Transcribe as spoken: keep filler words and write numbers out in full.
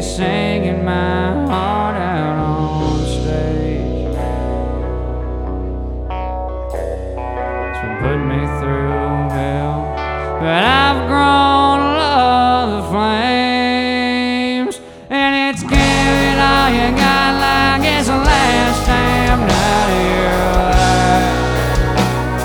singing my heart out on stage. It's been putting me through hell, but I've grown